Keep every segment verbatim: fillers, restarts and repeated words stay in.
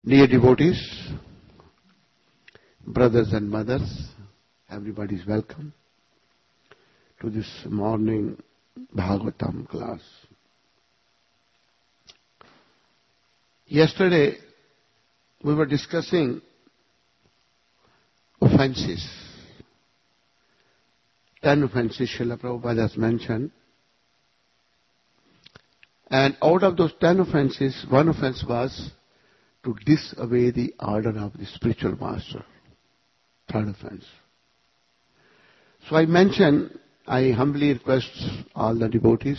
Dear devotees, brothers and mothers, everybody is welcome to this morning Bhagavatam class. Yesterday we were discussing offenses. Ten offenses Srila Prabhupada has mentioned. And out of those ten offenses, one offense was to disobey the order of the spiritual master. Third offense. So I mention, I humbly request all the devotees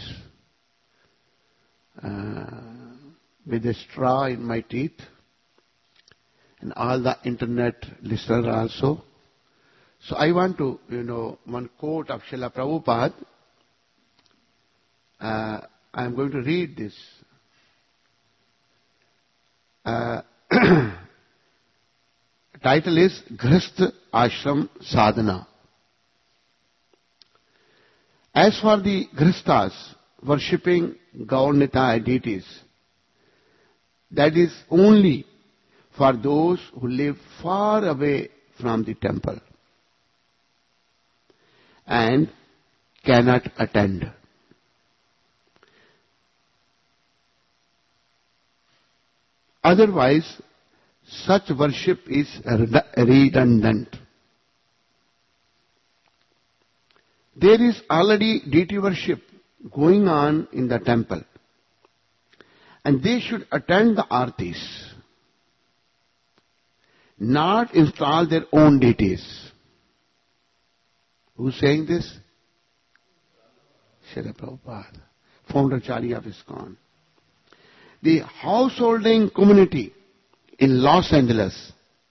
uh, with a straw in my teeth and all the internet listeners also. So I want to, you know, one quote of Srila Prabhupada. Uh, I am going to read this. Uh, title is Grihastha Ashram Sadhana. As for the Grihasthas worshipping Gaur-Nitai deities, that is only for those who live far away from the temple and cannot attend. Otherwise, such worship is redundant. There is already deity worship going on in the temple, and they should attend the artis, not install their own deities. Who's saying this? Srila Prabhupada, founder Acharya of ISKCON. The householding community in Los Angeles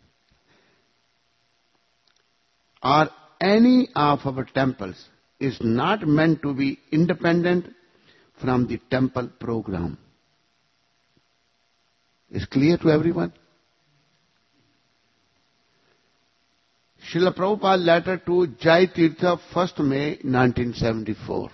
or any of our temples is not meant to be independent from the temple program. Is clear to everyone? Srila Prabhupada letter to Jai Tirtha, first May nineteen seventy-four.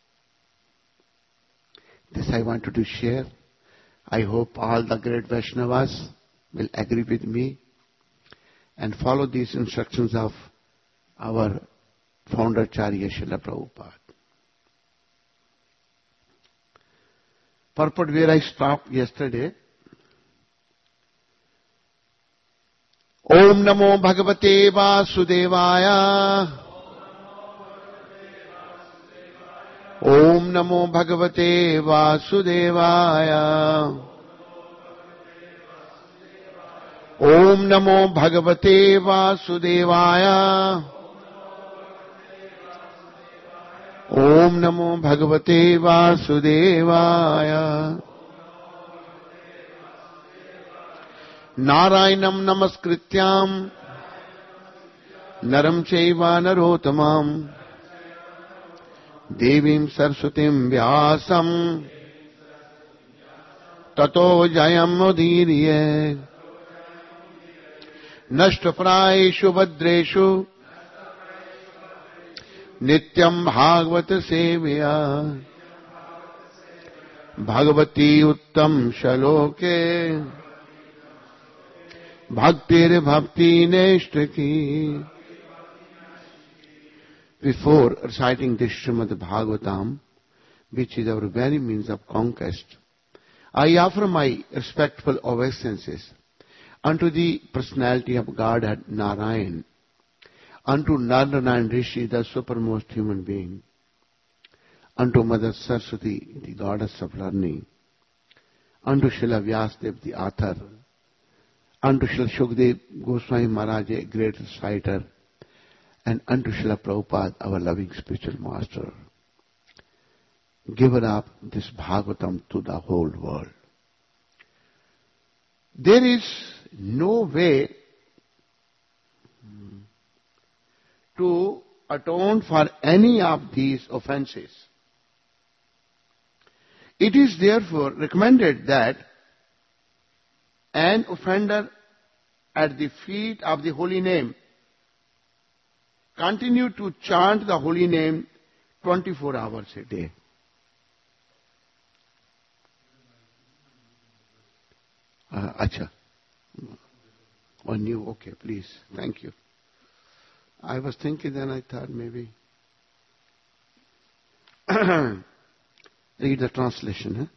This I wanted to share. I hope all the great Vaishnavas will agree with me and follow these instructions of our founder Acharya Srila Prabhupada. Purport where I stopped yesterday. Om Namo Bhagavate Vasudevaya. Om Namo Bhagavate Vasudevaya. Om Namo Bhagavate Vasudevaya. Om Namo Bhagavate Vasudevaya. Narayanam Namaskrityam Naram Chaiva Narottamam Devim Saraswatim Vyasam Tato Jayam Udhirye Nashtaprayeshu Bhadreshu Nityam Bhagavata Sevya Bhagavati Uttam Shaloke Bhaktir Bhakti Neshtaki. Before reciting this Srimad Bhagavatam, which is our very means of conquest, I offer my respectful obeisances unto the personality of Godhead Narayan, unto Narayana Rishi, the supermost human being, unto Mother Saraswati, the goddess of learning, unto Srila Vyasadeva, the author, unto Srila Shukdev Goswami Maharaj, a great reciter, and unto Srila Prabhupada, our loving spiritual master, giver of this Bhagavatam to the whole world. There is no way to atone for any of these offenses. It is therefore recommended that an offender at the feet of the holy name continue to chant the holy name twenty-four hours a day. Uh, acha. Or new? Okay, please. Thank you. I was thinking, then I thought maybe. Read the translation. Huh?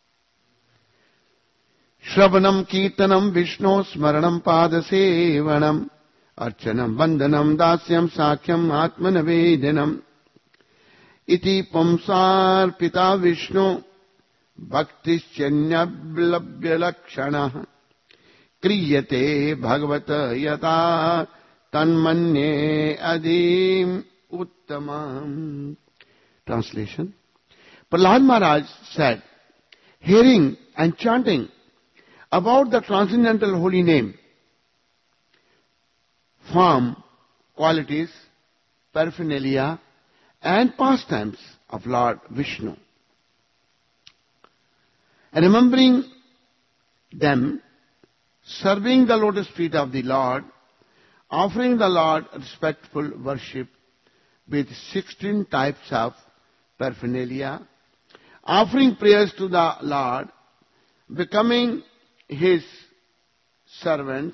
Shravanam Kirtanam Vishnu Smaranam Padasevanam Archanam Vandanam Dasyam Sakyam Atmanavedanam Iti Pamsar Pita Vishnu Bhaktischanyabhlabhya Lakshana Kriyate Bhagavata Yata Tanmanye Adim Uttamam. Translation. Prahlad Maharaj said, hearing and chanting about the transcendental holy name, form, qualities, paraphernalia, and pastimes of Lord Vishnu, and remembering them, serving the lotus feet of the Lord, offering the Lord respectful worship with sixteen types of paraphernalia, offering prayers to the Lord, becoming His servants,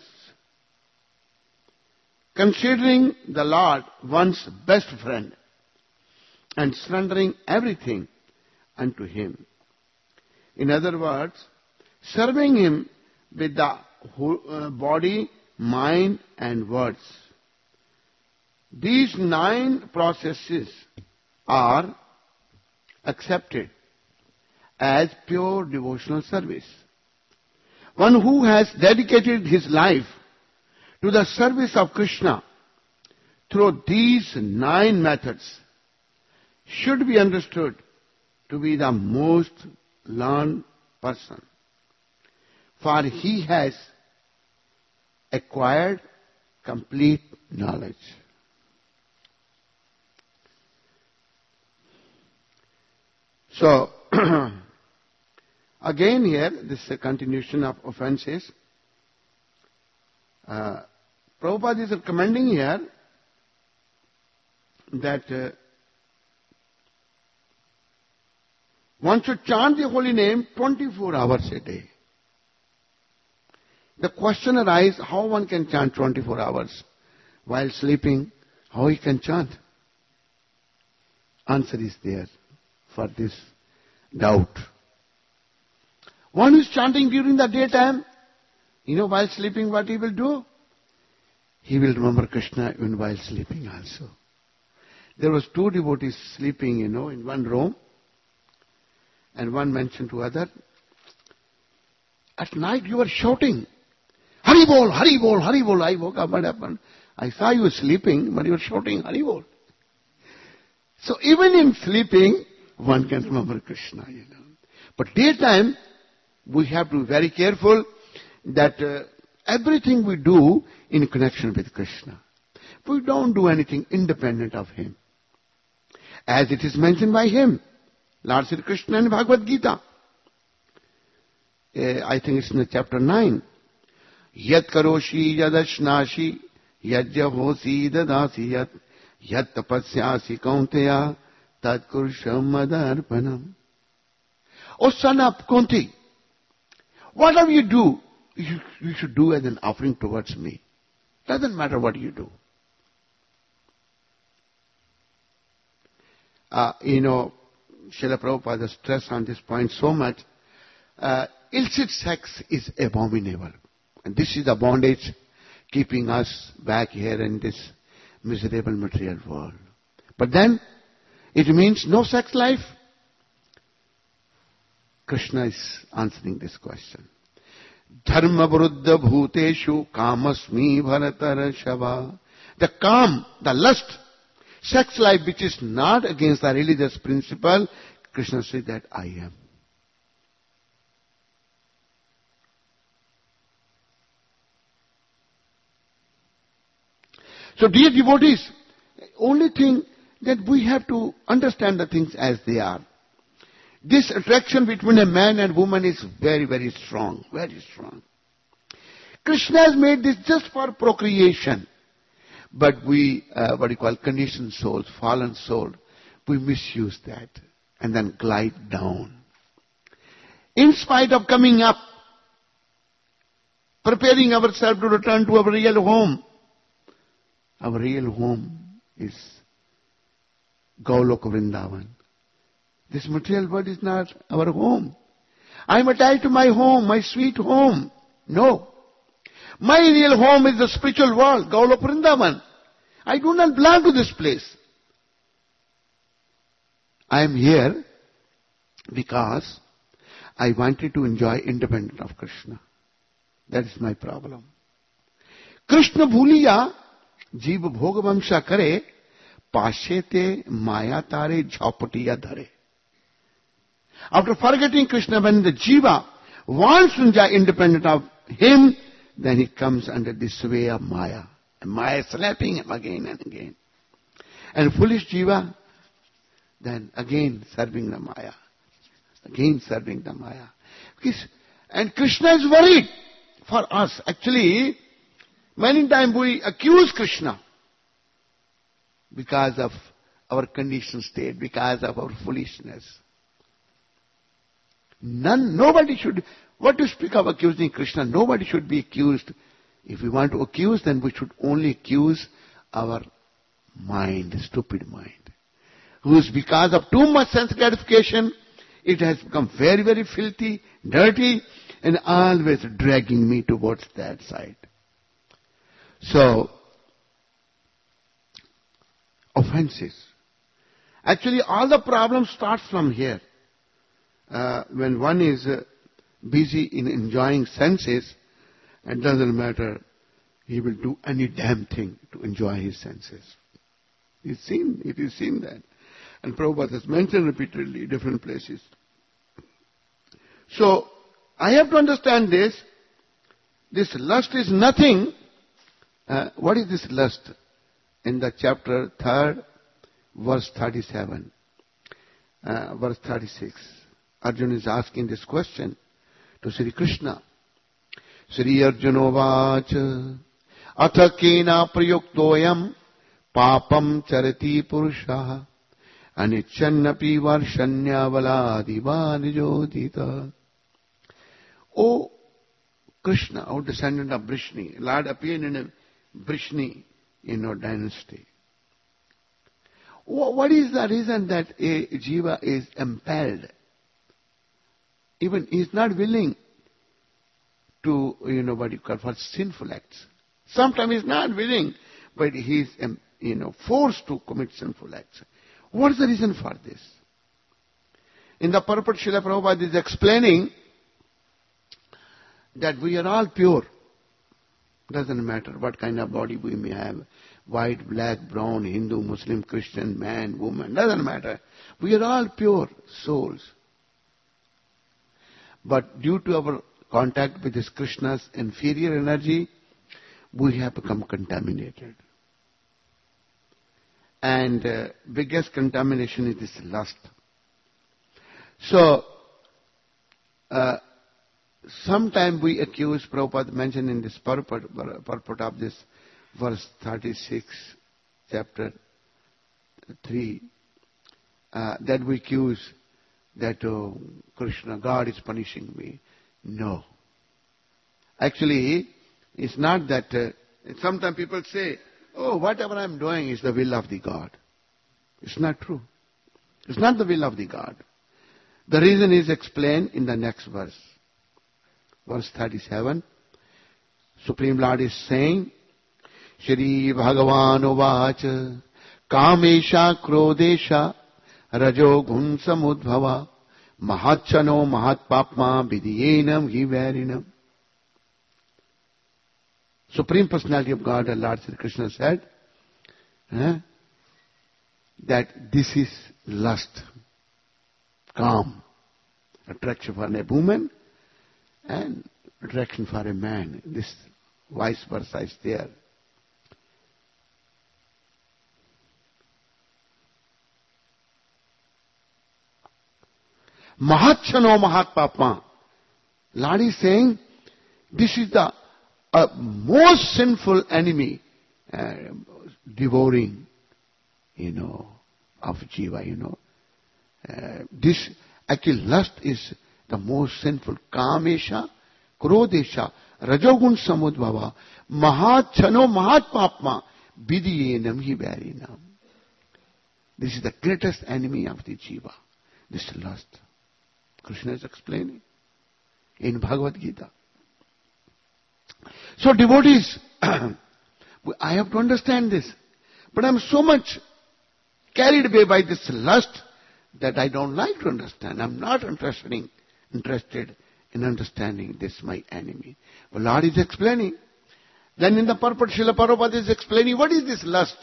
considering the Lord one's best friend, and surrendering everything unto Him. In other words, serving Him with the body, mind, and words. These nine processes are accepted as pure devotional service. One who has dedicated his life to the service of Krishna through these nine methods should be understood to be the most learned person, for he has acquired complete knowledge. So, again here, this is a continuation of offenses. Uh, Prabhupada is recommending here that uh, one should chant the holy name twenty-four hours a day. The question arises, how one can chant twenty-four hours while sleeping? How he can chant? Answer is there for this doubt. One who is chanting during the daytime, you know, while sleeping, what he will do? He will remember Krishna even while sleeping also. There was two devotees sleeping, you know, in one room, and one mentioned to other, at night you were shouting, Hari Bol, Hari Bol, Hari Bol. I woke up, what happened? I saw you sleeping, but you were shouting Hari Bol. So even in sleeping, one can remember Krishna, you know. But daytime, we have to be very careful that uh, everything we do in connection with Krishna. We don't do anything independent of Him. As it is mentioned by Him, Lord Sri Krishna in Bhagavad Gita. Uh, I think it's in the chapter nine. Yat karoshi yadashnashi yajya hosi dadasi yat yat tapasyasi kaunteya tat kurusham madarpanam. O son of Kunti, whatever you do, you, you should do as an offering towards me. Doesn't matter what you do. Uh, you know, Srila Prabhupada stressed on this point so much. Uh, illicit sex is abominable. And this is the bondage keeping us back here in this miserable material world. But then, it means no sex life. Krishna is answering this question. Dharma vruddha bhuteshu kamasmi bharatarashava. The kam, the lust, sex life which is not against the religious principle, Krishna said that I am. So dear devotees, only thing that we have to understand the things as they are. This attraction between a man and woman is very, very strong, very strong. Krishna has made this just for procreation. But we, uh, what you call conditioned souls, fallen soul, we misuse that and then glide down. In spite of coming up preparing ourselves to return to our real home. Our real home is Golok Vrindavan. This material world is not our home. I am attached to my home, my sweet home. No. My real home is the spiritual world, Golok Vrindavan. I do not belong to this place. I am here because I wanted to enjoy independent of Krishna. That is my problem. Krishna bhuliya, jeev bhog vamsha kare, pashete maya tare jhapatiya dhare. After forgetting Krishna, when the jiva wants to enjoy independent of him, then he comes under the sway of maya. And maya slapping him again and again. And foolish jiva, then again serving the maya. Again serving the maya. And Krishna is worried for us. Actually, many times we accuse Krishna because of our conditioned state, because of our foolishness. None, nobody should, what to speak of accusing Krishna? Nobody should be accused. If we want to accuse, then we should only accuse our mind, stupid mind, whose because of too much sense gratification, it has become very, very filthy, dirty, and always dragging me towards that side. So, offenses. Actually, all the problems start from here. Uh, when one is uh, busy in enjoying senses, it doesn't matter, he will do any damn thing to enjoy his senses. It's seen, it is seen that. And Prabhupada has mentioned repeatedly in different places. So, I have to understand this. This lust is nothing. Uh, what is this lust? In the chapter third, verse thirty-seven, uh, verse thirty-six. Arjuna is asking this question to Sri Krishna. Sri Arjuna vacha atha kena prayuktoyam papam charati purushaha anichannapi varshanya valadivadijodita. O Krishna, O descendant of Vrishni, Lord appeared in a Vrishni, you know, dynasty. What is the reason that a jiva is impelled? Even he is not willing to, you know, what you call for sinful acts. Sometimes he is not willing, but he is, you know, forced to commit sinful acts. What is the reason for this? In the purport, Srila Prabhupada is explaining that we are all pure. Doesn't matter what kind of body we may have. White, black, brown, Hindu, Muslim, Christian, man, woman. Doesn't matter. We are all pure souls. But due to our contact with this Krishna's inferior energy, we have become contaminated. And uh, biggest contamination is this lust. So, uh, sometimes we accuse, Prabhupada mentioned in this purport, purport of this verse thirty-six, chapter three, uh, that we accuse that oh, Krishna, God is punishing me. No. Actually, it's not that. Uh, sometimes people say, oh, whatever I'm doing is the will of the God. It's not true. It's not the will of the God. The reason is explained in the next verse. Verse thirty-seven. Supreme Lord is saying, Shri Bhagavan Uvacha Kamesha Krodesha Rajo Gun Samudbhava Mahachano Mahatpapma Vidiyenam Hivarinam. Supreme Personality of God, Lord Sri Krishna said eh, that this is lust, calm, attraction for a woman and attraction for a man. This vice versa is there. Mahachano Mahatpapma. Lord is saying, this is the uh, most sinful enemy, uh, devouring, you know, of jiva, you know. Uh, this, actually, lust is the most sinful. Kamesha, Krodesha, Rajogun samudbhava, mahat chano mahat papma, vidiyenam hi varinam. This is the greatest enemy of the jiva, this lust. Krishna is explaining in Bhagavad Gita. So devotees, I have to understand this. But I am so much carried away by this lust that I don't like to understand. I am not interested in, interested in understanding this my enemy. But Lord is explaining. Then in the purport, Srila Prabhupada is explaining what is this lust.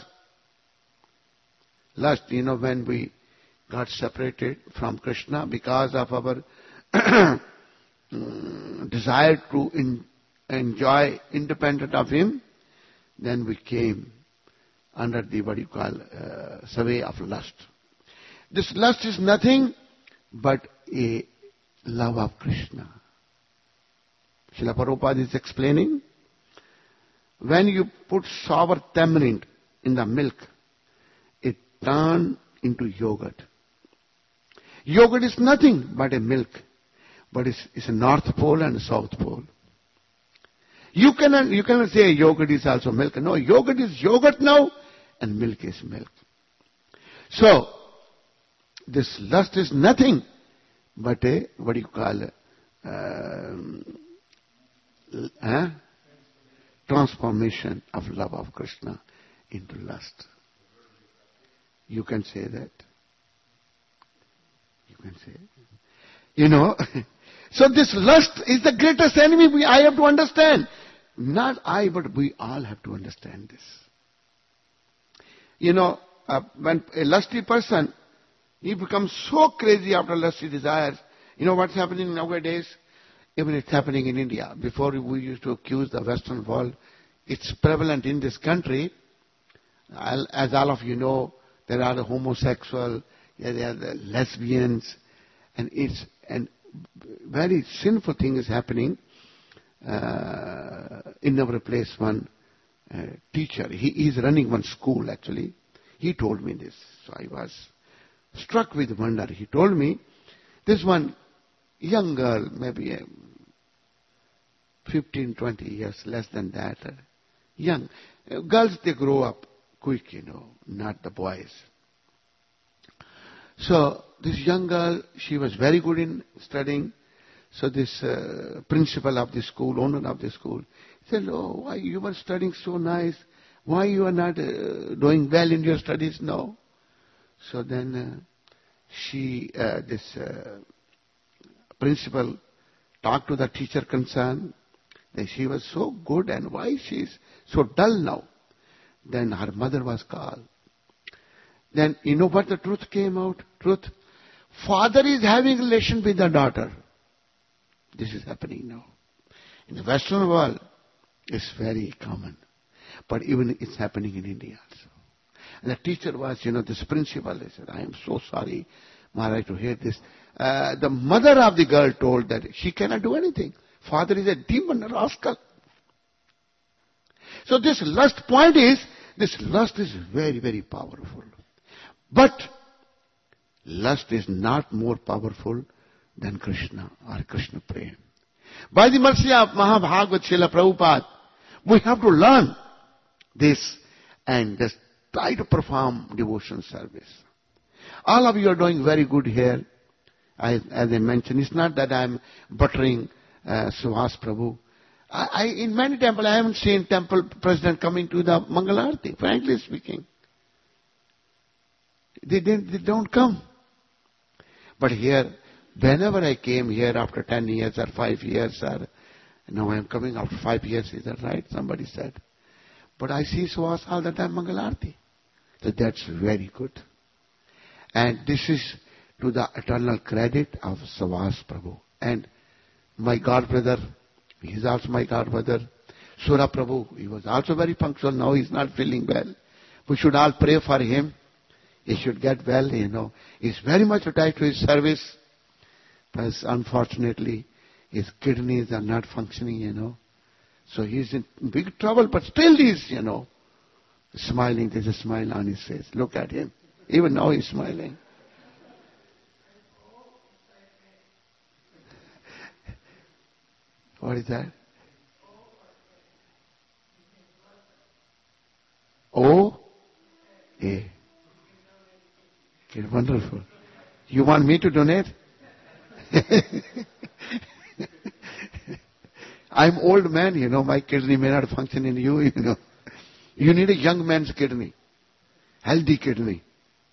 Lust, you know, when we got separated from Krishna because of our desire to in, enjoy independent of Him, then we came under the, what you call, uh, survey of lust. This lust is nothing but a love of Krishna. Srila Prabhupada is explaining, when you put sour tamarind in the milk, it turns into yogurt. Yogurt is nothing but a milk, but it's, it's a North Pole and a South Pole. You cannot, you cannot say yogurt is also milk. No, yogurt is yogurt now, and milk is milk. So, this lust is nothing but a, what do you call it, uh, uh, transformation of love of Krishna into lust. You can say that. You can say. You know, so this lust is the greatest enemy. We, I have to understand. Not I, but we all have to understand this. You know, uh, when a lusty person, he becomes so crazy after lusty desires. You know what's happening nowadays? Even it's happening in India. Before we used to accuse the Western world, it's prevalent in this country. As all of you know, there are the homosexual, there are the lesbians, and it's and very sinful thing is happening. Uh, in our place, one uh, teacher, he is running one school actually. He told me this, so I was struck with wonder. He told me, this one young girl, maybe fifteen, twenty years, less than that, uh, young. Uh, girls, they grow up quick, you know, not the boys. So this young girl, she was very good in studying. So this uh, principal of the school, owner of the school, said, oh, why you were studying so nice? Why you are not uh, doing well in your studies now? So then uh, she, uh, this uh, principal talked to the teacher concerned that she was so good and why she is so dull now. Then her mother was called. Then you know what the truth came out? Truth. Father is having relation with the daughter. This is happening now. In the Western world, it's very common. But even it's happening in India also. And the teacher was, you know, this principal, he said, I am so sorry, Maharaj, to hear this. Uh, the mother of the girl told that she cannot do anything. Father is a demon, a rascal. So this lust point is, this lust is very, very powerful. But lust is not more powerful than Krishna or Krishna Prem. By the mercy of Mahabhagavad Srila Prabhupada, we have to learn this and just try to perform devotion service. All of you are doing very good here. I, as I mentioned, it's not that I'm buttering uh, Suvas Prabhu. I, I, in many temples, I haven't seen temple president coming to the Mangalarti, frankly speaking. They, they, they don't come. But here, whenever I came here after ten years or five years, or now I am coming after five years, is that right? Somebody said. But I see Suvas all the time, Mangalarti. So that's very good. And this is to the eternal credit of Suvas Prabhu. And my god brother, he is also my god brother, Sura Prabhu, he was also very punctual. Now he is not feeling well. We should all pray for him. He should get well, you know. He is very much attached to his service. But unfortunately, his kidneys are not functioning, you know. So he is in big trouble, but still he is, you know, smiling. There's a smile on his face. Look at him. Even now he's smiling. What is that? Okay, wonderful. You want me to donate? I'm old man, you know, my kidney may not function in you, you know. You need a young man's kidney. Healthy kidney.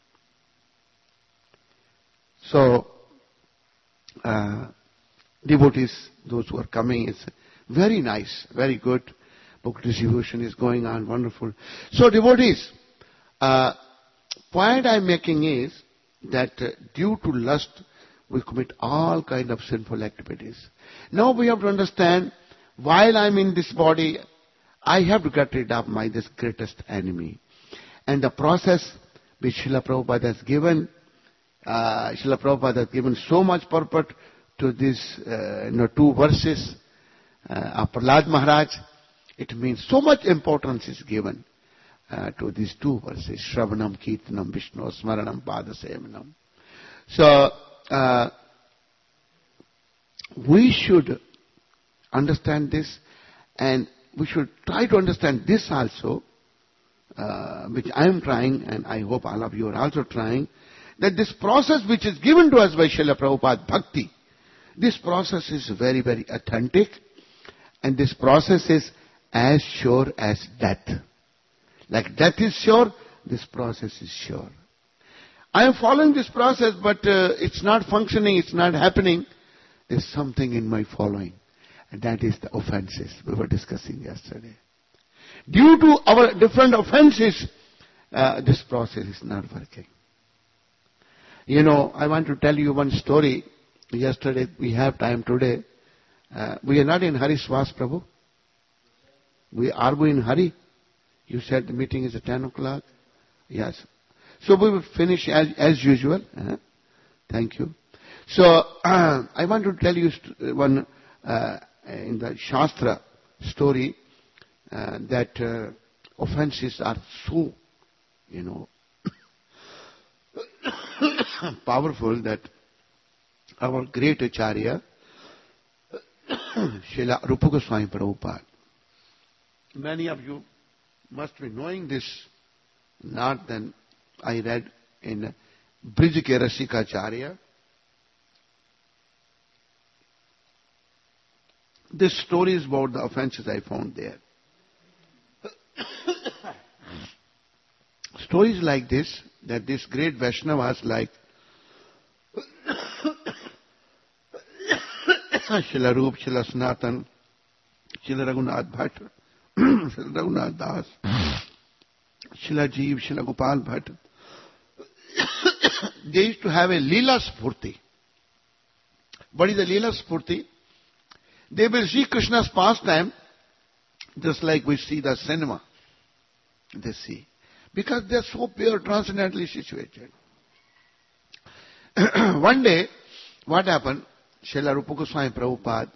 So, uh, devotees, those who are coming, it's very nice, very good. Book distribution is going on, wonderful. So devotees, uh, point I'm making is that uh, due to lust, we commit all kind of sinful activities. Now we have to understand, while I'm in this body, I have to get rid of my this greatest enemy. And the process which Srila Prabhupada has given, uh, Srila Prabhupada has given so much purport to these uh, you know, two verses uh, of Prahlad Maharaj. It means so much importance is given uh, to these two verses. Shravanam, Kirtanam, Vishnu, Smaranam, Padasevanam. So, uh, we should understand this, and we should try to understand this also, uh, which I am trying, and I hope all of you are also trying, that this process which is given to us by Srila Prabhupada Bhakti, this process is very, very authentic, and this process is as sure as death. Like death is sure, this process is sure. I am following this process, but uh, it's not functioning, it's not happening. There's something in my following. And that is the offenses we were discussing yesterday. Due to our different offenses, uh, this process is not working. You know, I want to tell you one story. Yesterday, we have time today. Uh, we are not in hurry, Swaz Prabhu. We are we in hurry? You said the meeting is at ten o'clock. Yes. So we will finish as, as usual. Uh, thank you. So uh, I want to tell you st- one uh, in the Shastra story uh, that uh, offenses are so, you know, powerful that our great Acharya, Srila Rupa Goswami Prabhupada, many of you must be knowing this, not then I read in Brij Ke Rasikacharya. This story is about the offenses I found there. Stories like this, that this great Vaishnavas like Srila Rup, Srila Sanatan, Srila Raghunath Bhatt, Srila Raghunath Das, Srila Jeev, Srila Gopal Bhatt, they used to have a Leela Spurti. What is a Leela Spurti? They will see Krishna's pastime just like we see the cinema. They see. Because they are so pure, transcendentally situated. One day, what happened? Srila Rupa Goswami Prabhupada,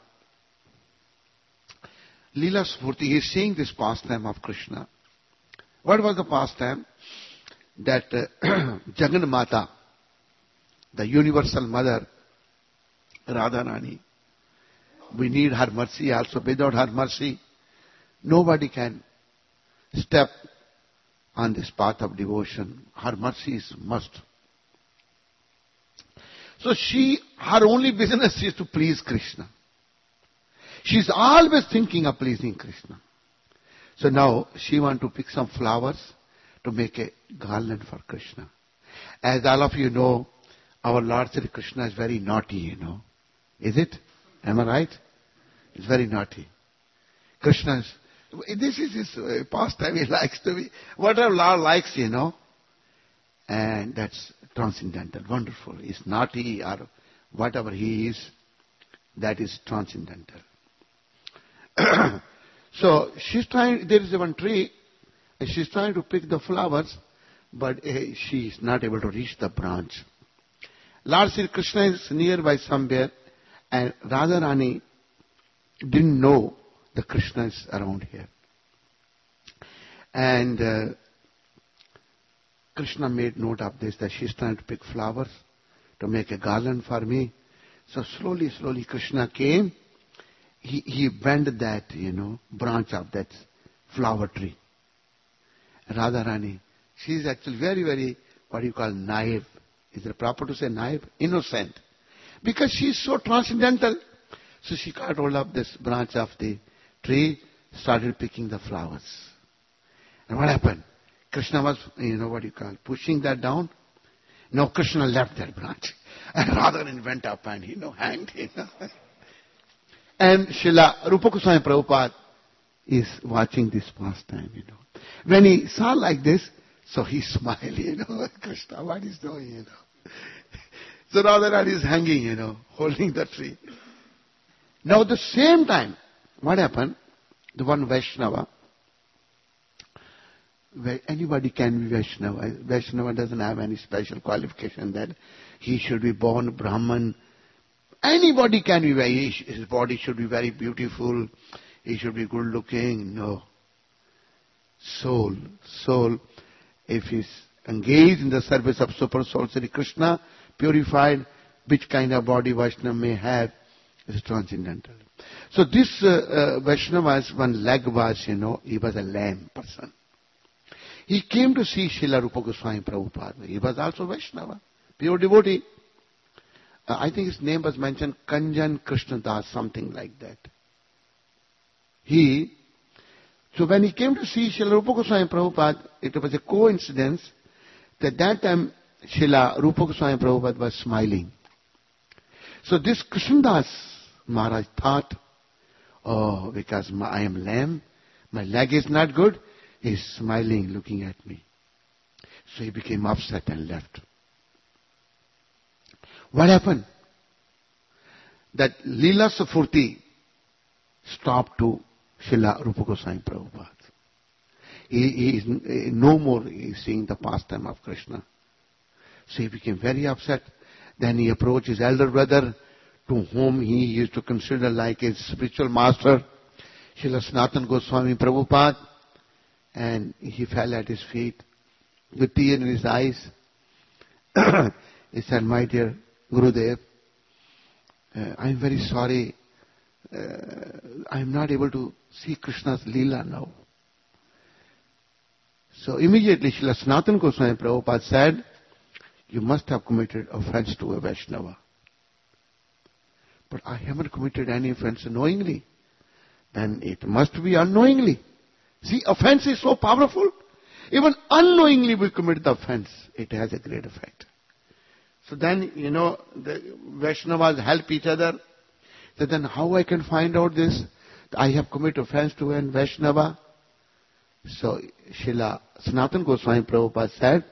Leela Spurti, he is seeing this pastime of Krishna. What was the pastime? That uh, Jagan Mata, the universal mother, Radharani, we need her mercy also. Without her mercy, nobody can step on this path of devotion. Her mercy is must. So she, her only business is to please Krishna. She is always thinking of pleasing Krishna. So now she wants to pick some flowers to make a garland for Krishna. As all of you know, our Lord Sri Krishna is very naughty, you know. Is it? Am I right? It's very naughty. Krishna is, this is his uh, pastime, he likes to be, whatever Lord likes, you know. And that's transcendental, wonderful. He's naughty or whatever he is, that is transcendental. So she's trying, there is one tree, and she's trying to pick the flowers, but uh, she is not able to reach the branch. Lord Sri Krishna is nearby somewhere, and Radharani didn't know the Krishna is around here. And uh, Krishna made note of this, that she's trying to pick flowers to make a garland for me. So slowly, slowly Krishna came. He, he bent that, you know, branch of that flower tree. Radharani, she is actually very, very, what you call, naive. Is it proper to say naib? Innocent. Because she is so transcendental. So she got hold of this branch of the tree, started picking the flowers. And what happened? Krishna was, you know what you call, pushing that down. No, Krishna left that branch. And Radharani went up and, you know, hanged, you know. And Srila Rupa Goswami Prabhupada is watching this pastime, you know. When he saw like this, so he smiled, you know. Krishna, what is doing, you know. So Radharani is hanging, you know, holding the tree. Now at the same time, what happened? The one Vaishnava, where anybody can be Vaishnava. Vaishnava doesn't have any special qualification that he should be born Brahman. Anybody can be, very, his body should be very beautiful, he should be good looking. No. Soul, soul, if he's engaged in the service of Super Soul Sri Krishna, purified, which kind of body Vaishnava may have, is transcendental. So this uh, uh, Vaishnava's one leg was, you know, he was a lame person. He came to see Srila Rupa Goswami Prabhupada. He was also Vaishnava, pure devotee. Uh, I think his name was mentioned, Kanjan Krishnadas, something like that. He, so when he came to see Srila Rupa Goswami Prabhupada, it was a coincidence that that time Srila Rupa Goswami Prabhupada was smiling. So this Krishnadas Maharaj thought, oh, because my, I am lame, my leg is not good, he is smiling, looking at me. So he became upset and left. What happened? That Leela Safurti stopped to Srila Rupa Goswami Prabhupada. He, he is no more he is seeing the pastime of Krishna. So he became very upset. Then he approached his elder brother, to whom he used to consider like his spiritual master, Srila Sanatana Goswami Prabhupada, and he fell at his feet with tears in his eyes. He said, my dear Gurudev, uh, I am very sorry. Uh, I am not able to see Krishna's Leela now. So immediately Srila Sanatana Goswami Prabhupada said, you must have committed offense to a Vaishnava. But I haven't committed any offense knowingly. Then it must be unknowingly. See, offense is so powerful. Even unknowingly we commit the offense. It has a great effect. So then, you know, the Vaishnavas help each other. So then how I can find out this? I have committed offense to an Vaishnava. So Srila Sanatana Goswami Prabhupada said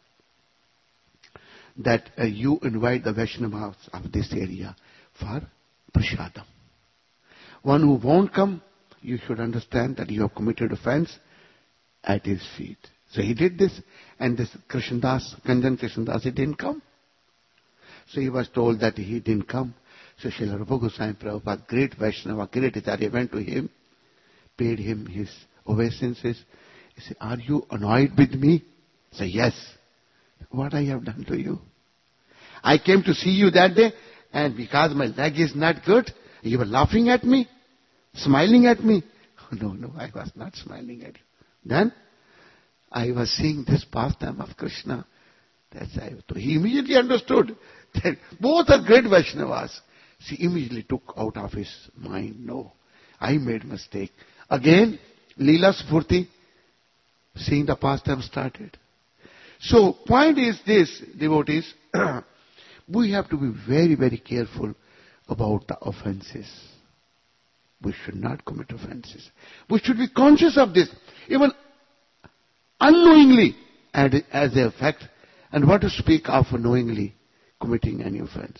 that uh, you invite the Vaishnavas of this area for prasadam. One who won't come, you should understand that you have committed offense at his feet. So he did this, and this Krishnadas, Kanjan Krishnadas, he didn't come. So he was told that he didn't come. So Srila Rupa Goswami Prabhupada, great Vaishnava, great Acharya, went to him, paid him his obeisances. He said, are you annoyed with me? He said, yes. What I have done to you? I came to see you that day, and because my leg is not good, you were laughing at me, smiling at me. Oh, no, no, I was not smiling at you. Then I was seeing this pastime of Krishna. That's I. So he immediately understood that both are great Vaishnavas. He immediately took out of his mind, no, I made mistake. Again, Leela Spurti, seeing the pastime started. So point is this, devotees, we have to be very, very careful about the offenses. We should not commit offenses. We should be conscious of this, even unknowingly as an effect, and what to speak of knowingly committing any offense.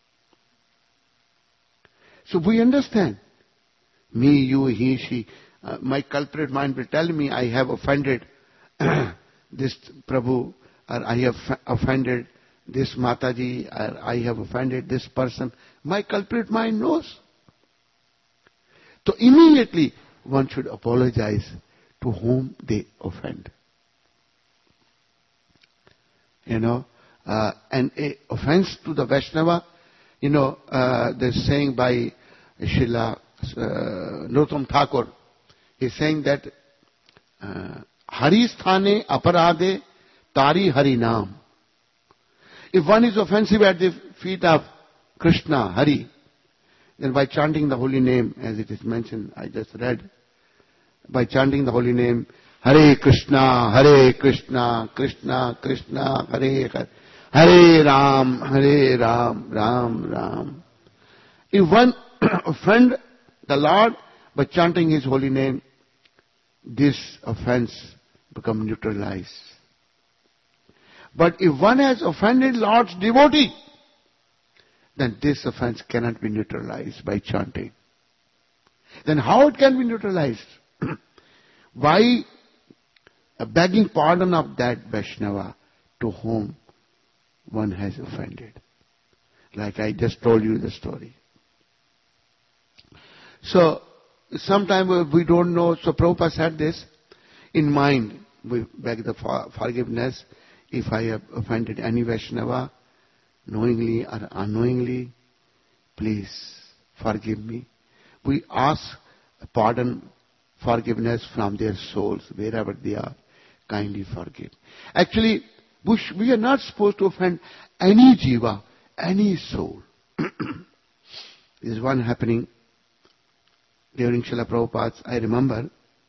So we understand. Me, you, he, she, uh, my culprit mind will tell me I have offended this Prabhu, or I have offended this Mataji, or I have offended this person. My culprit mind knows. So immediately one should apologize to whom they offend. You know, uh, and a offense to the Vaishnava, you know, uh, there's saying by Srila uh, Narottam Thakur, he's saying that uh, Hari sthane aparade tari hari naam. If one is offensive at the feet of Krishna, Hari, then by chanting the holy name, as it is mentioned, I just read, by chanting the holy name, Hare Krishna, Hare Krishna, Krishna, Krishna, Hare Hare, Hare Ram, Hare Ram, Ram, Ram. If one offend the Lord by chanting His holy name, this offense becomes neutralized. But if one has offended Lord's devotee, then this offense cannot be neutralized by chanting. Then how it can be neutralized? By begging pardon of that Vaishnava to whom one has offended. Like I just told you the story. So, sometimes we don't know, so Prabhupada said this, in mind, we beg the for, forgiveness if I have offended any Vaishnava, knowingly or unknowingly, please forgive me. We ask pardon, forgiveness from their souls, wherever they are, kindly forgive. Actually, we are not supposed to offend any jiva, any soul. There is one happening during Srila Prabhupada's, I remember.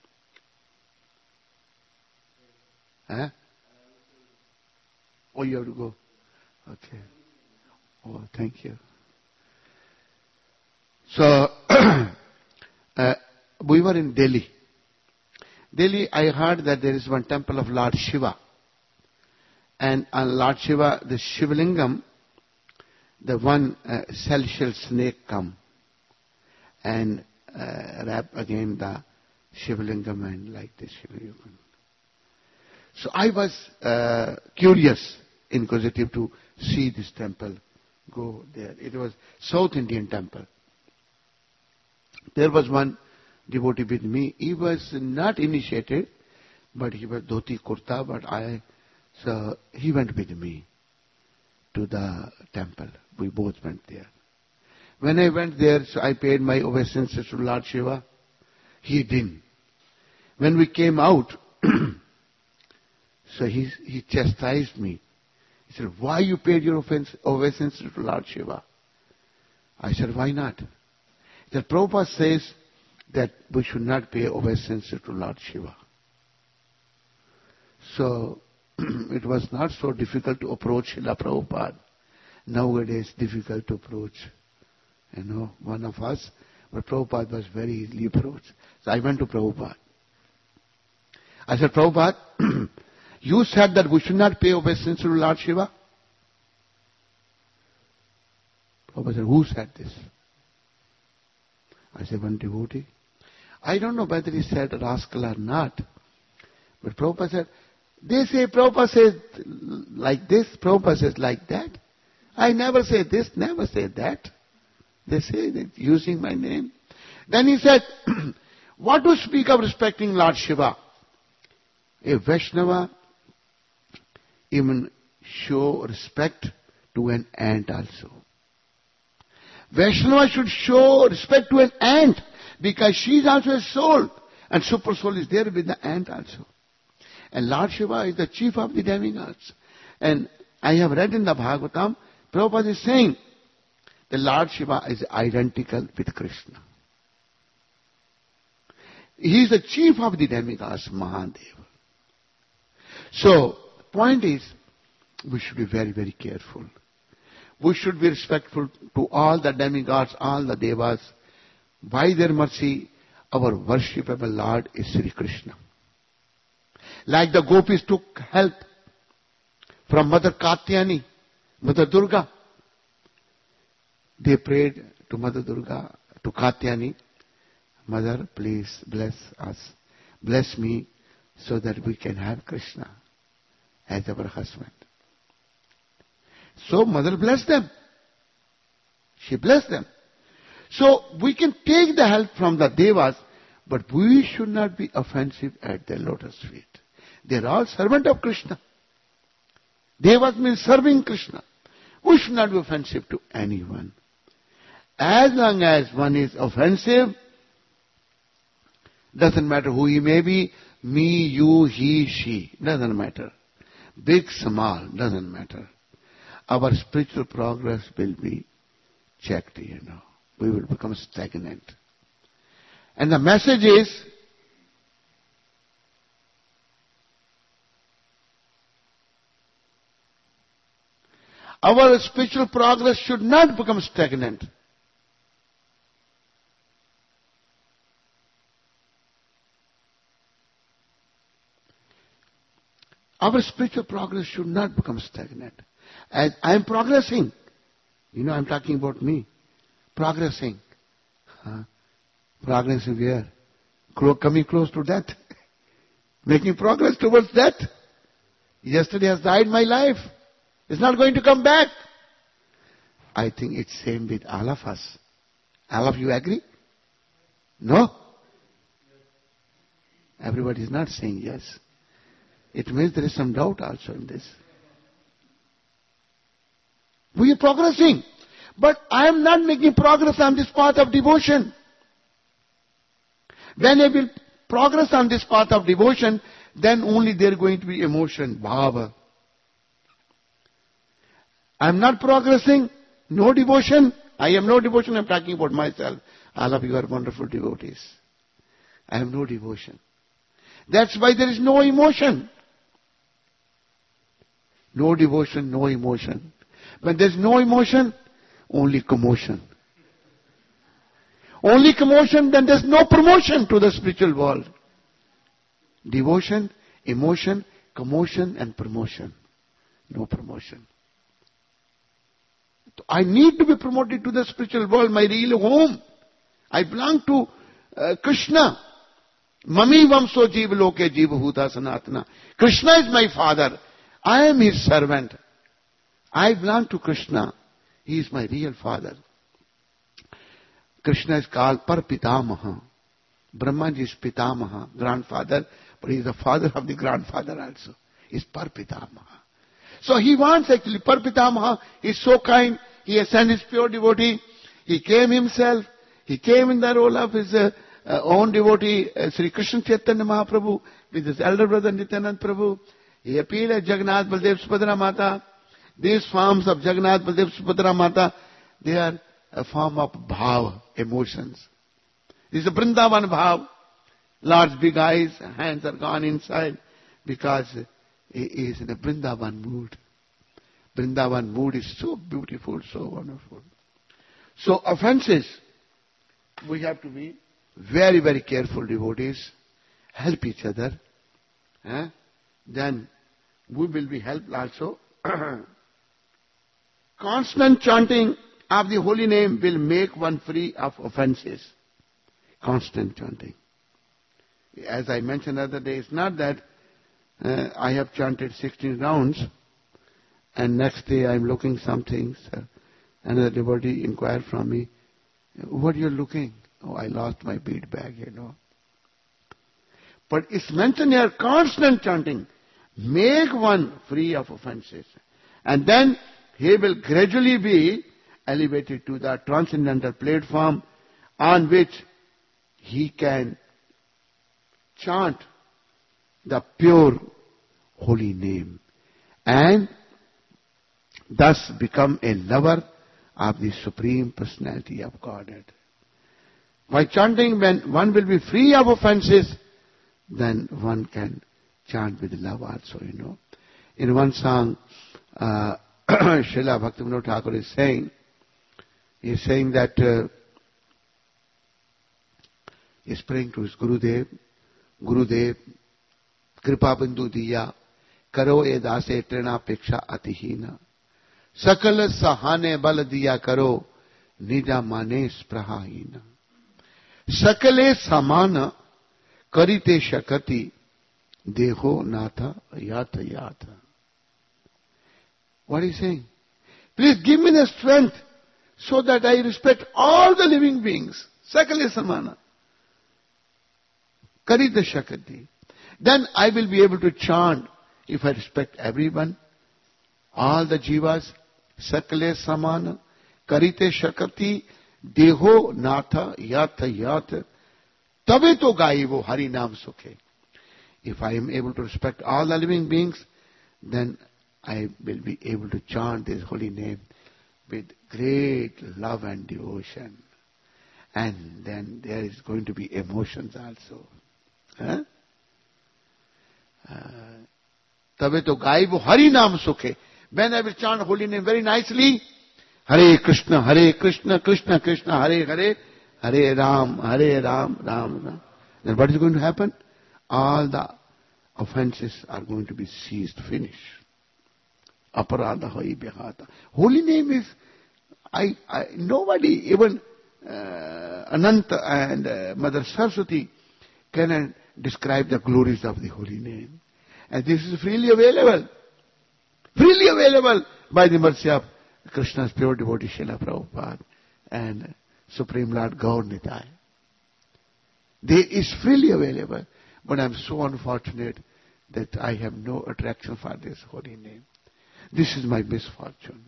Huh? Oh, you have to go. Okay. Oh, thank you. So, uh, we were in Delhi. Delhi, I heard that there is one temple of Lord Shiva. And on Lord Shiva, the Shivalingam, the one uh, celestial snake come and uh, wrap again the Shivalingam and like this Shivalingam. So I was uh, curious, inquisitive to see this temple, go there. It was South Indian temple. There was one devotee with me. He was not initiated, but he was dhoti kurta, but I, so he went with me to the temple. We both went there. When I went there, so I paid my obeisances to Lord Shiva. He didn't. When we came out, so he, he chastised me. He said, why you paid your obeisances to Lord Shiva? I said, why not? The Prabhupada says that we should not pay obeisances to Lord Shiva. So, it was not so difficult to approach Srila Prabhupada. Nowadays, difficult to approach, you know, one of us. But Prabhupada was very easily approached. So I went to Prabhupada. I said, Prabhupada, you said that we should not pay obeisance to Lord Shiva. Prabhupada said, who said this? I said, one devotee. I don't know whether he said rascal or not. But Prabhupada said, they say Prabhupada says like this, Prabhupada says like that. I never say this, never say that. They say that using my name. Then he said, what to speak of respecting Lord Shiva? A Vaishnava even show respect to an ant also. Vaishnava should show respect to an ant because she is also a soul and super soul is there with the ant also. And Lord Shiva is the chief of the demigods. And I have read in the Bhagavatam, Prabhupada is saying, the Lord Shiva is identical with Krishna. He is the chief of the demigods, Mahadeva. So, the point is, we should be very, very careful. We should be respectful to all the demigods, all the devas. By their mercy, our worshipable Lord is Sri Krishna. Like the gopis took help from Mother Katyayani, Mother Durga. They prayed to Mother Durga, to Katyayani, Mother, please bless us. Bless me so that we can have Krishna as our husband. So Mother blessed them. She blessed them. So we can take the help from the devas, but we should not be offensive at their lotus feet. They are all servant of Krishna. Devas means serving Krishna. We should not be offensive to anyone. As long as one is offensive, doesn't matter who he may be, me, you, he, she, doesn't matter. Big, small, doesn't matter. our spiritual progress will be checked, you know. We will become stagnant. And the message is, our spiritual progress should not become stagnant. Our spiritual progress should not become stagnant. As I am progressing, you know, I'm talking about me, progressing. Huh? Progressing where? Coming close to death. Making progress towards death. Yesterday has died my life. It's not going to come back. I think it's same with all of us. All of you agree? No? Everybody is not saying yes. It means there is some doubt also in this. We are progressing. But I am not making progress on this path of devotion. When I will progress on this path of devotion, then only there is going to be emotion, bhava. I am not progressing, no devotion. I am no devotion, I am talking about myself. All of you are wonderful devotees. I have no devotion. That's why there is no emotion. No devotion, no emotion. When there is no emotion, only commotion. Only commotion, then there is no promotion to the spiritual world. Devotion, emotion, commotion and promotion. No promotion. I need to be promoted to the spiritual world, my real home. I belong to uh, Krishna. Mami vamso jeev loke jeev bhuta sanatana. Krishna is my father. I am his servant. I belong to Krishna. He is my real father. Krishna is called Parpitamaha. Brahmaji is Pitamaha, grandfather, but he is the father of the grandfather also. He is Parpitamaha. So he wants actually, Parpitamaha is so kind. He has sent his pure devotee. He came himself. He came in the role of his uh, uh, own devotee, uh, Sri Krishna Chaitanya Mahaprabhu, with his elder brother Nityanand Prabhu. He appeared at Jagannath, Baldev, Subhadra Mata. These forms of Jagannath, Baldev, Subhadra Mata, they are a form of bhav, emotions. This is a Vrindavan bhav. Large big eyes, hands are gone inside because he is in a Vrindavan mood. Vrindavan mood is so beautiful, so wonderful. So offenses, we have to be very, very careful, devotees. Help each other. Eh? Then we will be helped also. Constant chanting of the holy name will make one free of offenses. Constant chanting. As I mentioned the other day, it's not that uh, I have chanted sixteen rounds and next day I'm looking something. So another devotee inquired from me, what are you looking? Oh, I lost my bead bag, you know. But it's mentioned here, constant chanting. Make one free of offenses. And then he will gradually be elevated to the transcendental platform on which he can chant the pure holy name and thus become a lover of the Supreme Personality of Godhead. By chanting, when one will be free of offenses, then one can chant with love also, you know. In one song, uh, Srila Bhaktivinoda Thakur is saying, he is saying that uh, he is praying to his Gurudev, Gurudev, Kripa Bindu Diya, Karo e dase trena peksha atihina. Sakal sahane bal diya karo, nija mane sprahahina. Sakale samana karite shakati, deho natha yatha yatha. What is he saying? Please give me the strength so that I respect all the living beings. Sakale samana. Karita shakati. Then I will be able to chant if I respect everyone, all the jivas. Sakale samana. Karite shakati. Deho natha yatha yatha. Tabe to gai wo hari naam sukhe. If I am able to respect all the living beings, then I will be able to chant this holy name with great love and devotion. And then there is going to be emotions also. Huh? तबे तो गायब हरि नाम सुखे. When I will chant holy name very nicely, Hare Krishna, Hare Krishna, Krishna Krishna, Hare Hare, Hare Ram, Hare Ram, Ram Ram. Then what is going to happen? All the offenses are going to be ceased, finished. Aparadha hai bihata. Holy name is, I, I nobody, even uh, Ananta and uh, Mother Saraswati can uh, describe the glories of the holy name. And this is freely available. Freely available by the mercy of Krishna's pure devotee Srila Prabhupada and Supreme Lord Gaur Nitai. They is freely available, but I am so unfortunate that I have no attraction for this holy name. This is my misfortune.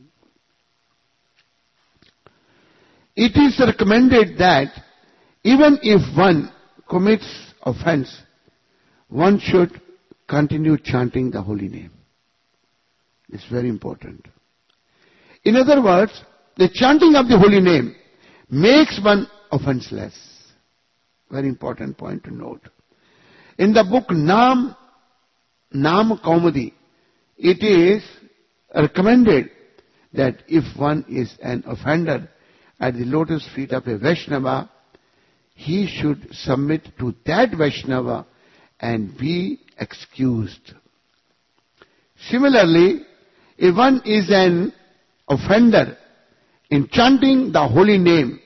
It is recommended that even if one commits offense, one should continue chanting the holy name. It's very important. In other words, the chanting of the holy name makes one offenseless. Very important point to note. In the book Nam, Nam Kaumudi, it is recommended that if one is an offender at the lotus feet of a Vaishnava, he should submit to that Vaishnava and be excused. Similarly, if one is an offender in chanting the holy name,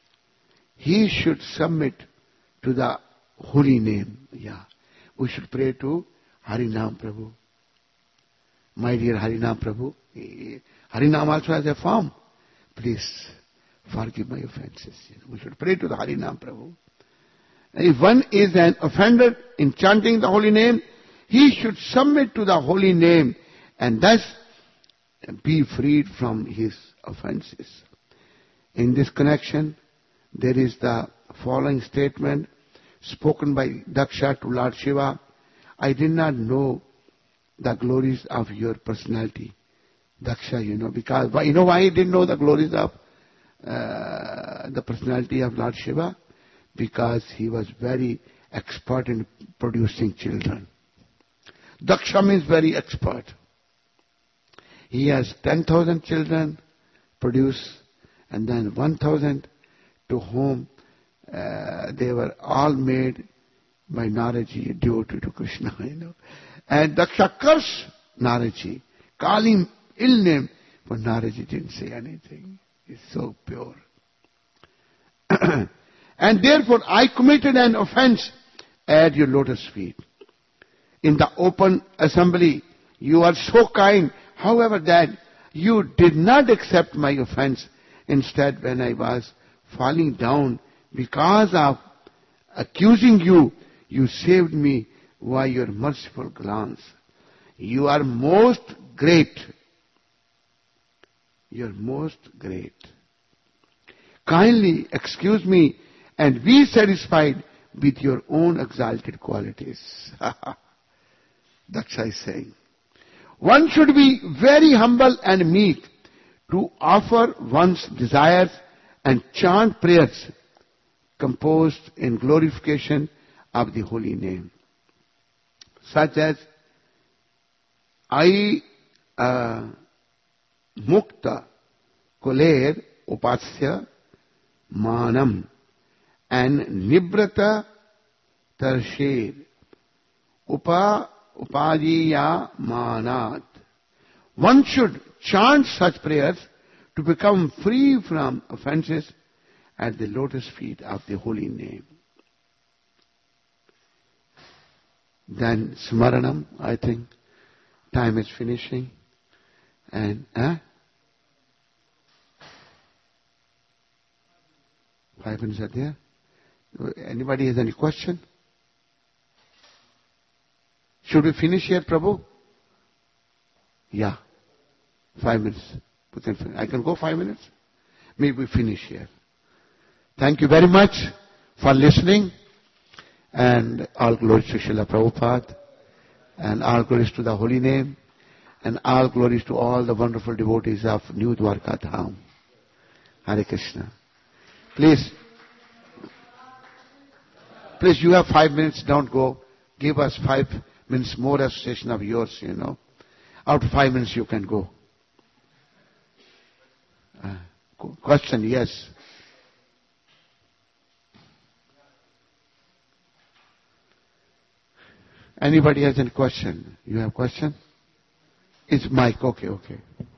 he should submit to the holy name. Yeah. We should pray to Harinam Prabhu. My dear Harinam Prabhu, Harinam also has a form. Please forgive my offenses. We should pray to the Harinam Prabhu. If one is an offender in chanting the holy name, he should submit to the holy name and thus be freed from his offenses. In this connection, there is the following statement spoken by Daksha to Lord Shiva. I did not know the glories of your personality. Daksha, you know, because, you know why he didn't know the glories of uh, the personality of Lord Shiva? Because he was very expert in producing children. Daksha means very expert. He has ten thousand children produced, and then one thousand to whom uh, they were all made by Naraji, devotee to Krishna, you know. And Daksha cursed Naraji, called him ill name, but Naraji didn't say anything. He's so pure. And therefore I committed an offense at your lotus feet. In the open assembly, you are so kind, however, that you did not accept my offense. Instead, when I was falling down because of accusing you, you saved me by your merciful glance. You are most great. You are most great. Kindly excuse me and be satisfied with your own exalted qualities. Daksha is saying, one should be very humble and meek to offer one's desires and chant prayers composed in glorification of the holy name, such as I uh, Mukta Kuler Upasya Manam and Nibrata Tarsher Upa Upajiya Manat. One should chant such prayers to become free from offenses at the lotus feet of the holy name. Then Smaranam, I think time is finishing. And, eh? Five minutes are there. Anybody has any question? Should we finish here, Prabhu? Yeah. Five minutes. We can finish. I can go five minutes? Maybe we finish here. Thank you very much for listening. And all glories to Srila Prabhupada. And all glories to the holy name. And all glories to all the wonderful devotees of New Dwarka Dham. Hare Krishna. Please, please, you have five minutes, don't go. Give us five minutes more association of yours, you know. After five minutes you can go. Uh, question, yes. Anybody has any question? You have question? It's mic, okay, okay.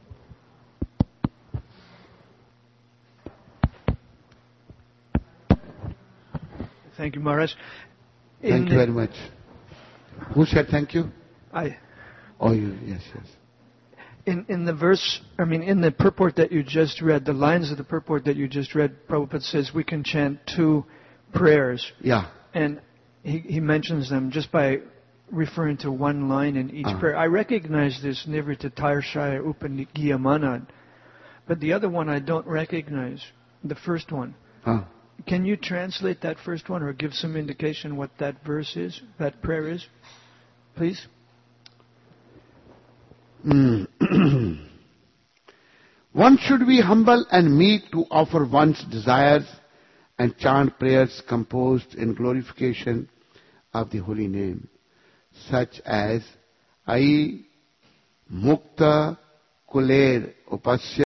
Thank you, Maharaj. In Thank you very much. Who said thank you? I. Oh, you, yes, yes. In in the verse, I mean, in the purport that you just read, the lines of the purport that you just read, Prabhupada says we can chant two prayers. Yeah. And he, he mentions them just by referring to one line in each uh-huh. prayer. I recognize this Nivrita Tairshaya Upanigiyamanad, but the other one I don't recognize, the first one. Uh. Can you translate that first one or give some indication what that verse is, that prayer is, please? Mm. One should be humble and meek to offer one's desires and chant prayers composed in glorification of the holy name, such as Ai Mukta Kuler Upasya